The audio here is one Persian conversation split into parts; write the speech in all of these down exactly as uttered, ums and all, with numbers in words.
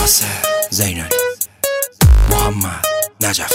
ناصر زینالی، محمد نجفی.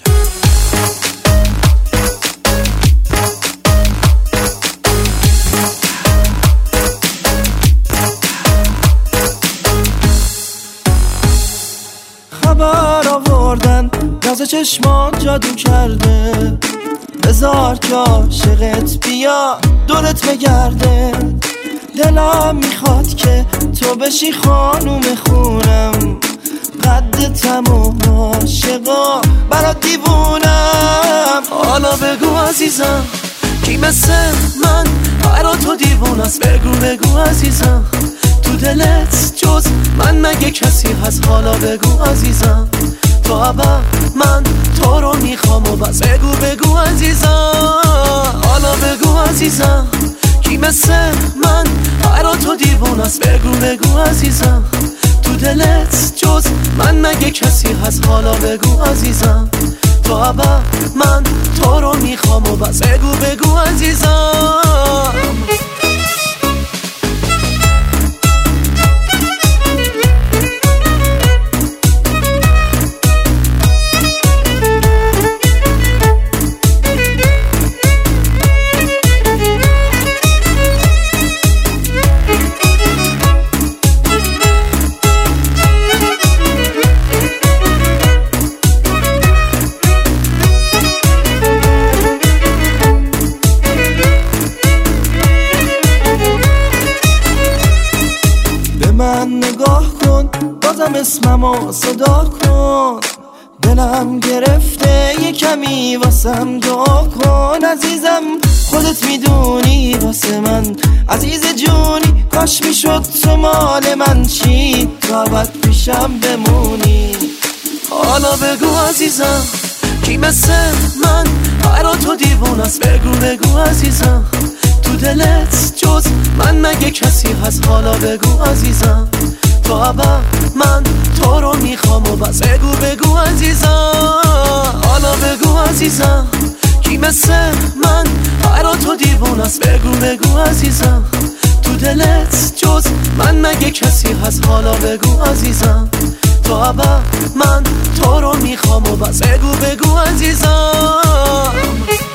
خبر آوردن ناز چشمان جادو کرده، بذار که عاشقت بیا دورت بگرده. دلم میخواد که تو بشی خانوم خونم، قدتم و عاشقا برات دیوونم. حالا بگو عزیزم کی مثل من برا تو دیوون است. بگو بگو عزیزم تو دلت جز من مگه کسی هست. حالا بگو عزیزم تو ابد من تو رو میخوام و بس. بگو بگو عزیزم حالا بگو عزیزم کی مثل من برا تو دیوون است. بگو بگو عزیزم تو دلت جز من مگه کسی هست. حالا بگو عزیزم تو ابد من تو رو میخوام و بس. بگو بگو عزیزم. من نگاه کن بازم اسممو صدا کن، دلم گرفته یه کمی واسم دعا کن. عزیزم خودت میدونی واسه من عزیز جونی، کاش میشد تو مال من چی تا ابد پیشم بمونی. حالا بگو عزیزم کی مثل من برا تو دیوون است. بگو بگو عزیزم تو دلت جز من مگه کسی هست. حالا بگو عزیزم تو ابد من تو رو میخوام و بس. بگو بگو عزیزم حالا بگو عزیزم کی مثل من برا تو دیوون است. بگو بگو عزیزم تو دلت جز من مگه کسی هست. حالا بگو عزیزم تو ابد من تو رو میخوام و بس. بگو بگو عزیزم.